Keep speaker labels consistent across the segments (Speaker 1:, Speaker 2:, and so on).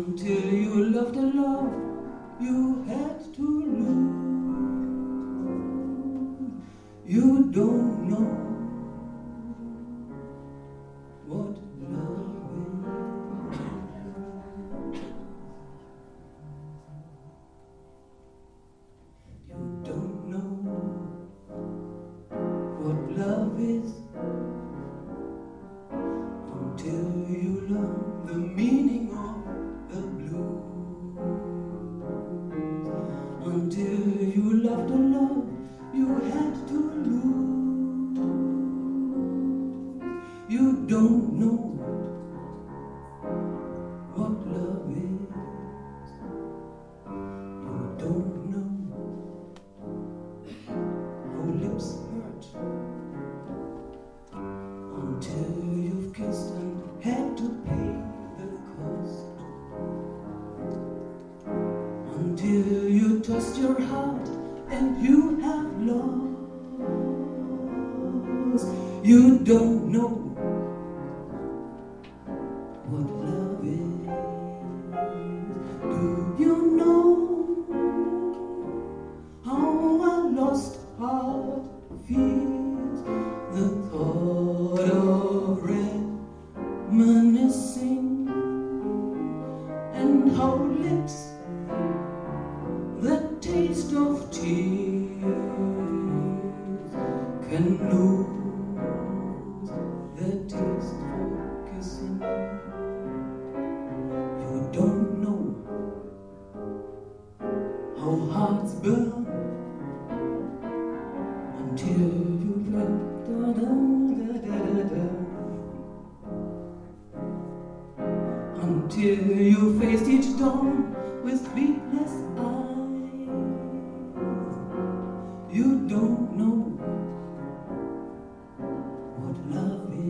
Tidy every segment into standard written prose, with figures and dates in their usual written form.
Speaker 1: until you loved the love you had to lose. You don't know what love is. You don't know what love is until you learn the meaning of the blues. Until you loved the love you had to lose. You don't know what love is. You don't know how lips hurt until you've kissed and had to pay the cost. Until you tossed your heart and you have lost. You don't know what love is. Do you know how a lost heart feels? The thought of reminiscing, and how lips the taste of tears can lose the taste for kissing. You don't know how hearts burn until you went da da da da da, until you faced each dawn with sleepless eyes. You don't know what love is.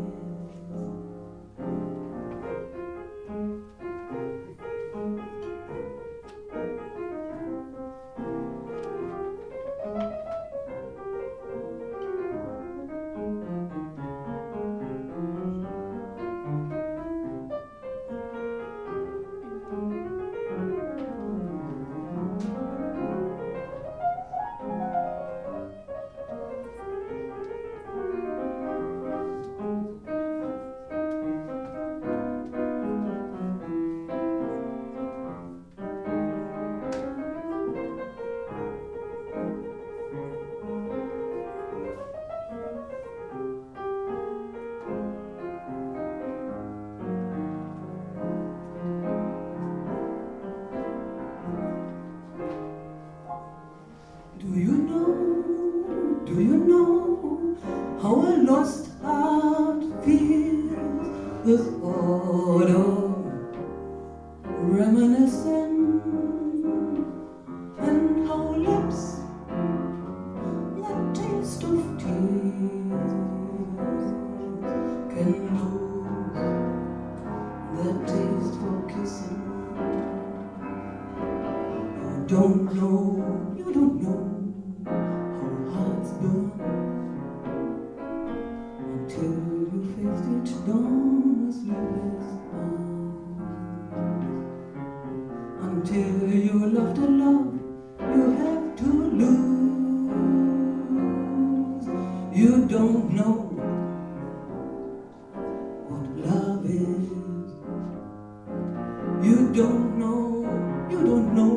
Speaker 1: Do you know how a lost heart feels? The thought of reminiscing, and how lips the taste of tears can lose the taste for kissing. You don't know how hearts burn until you faced each dawn with sleepless eyes. Until you loved a love you have to lose. You don't know what love is. You don't know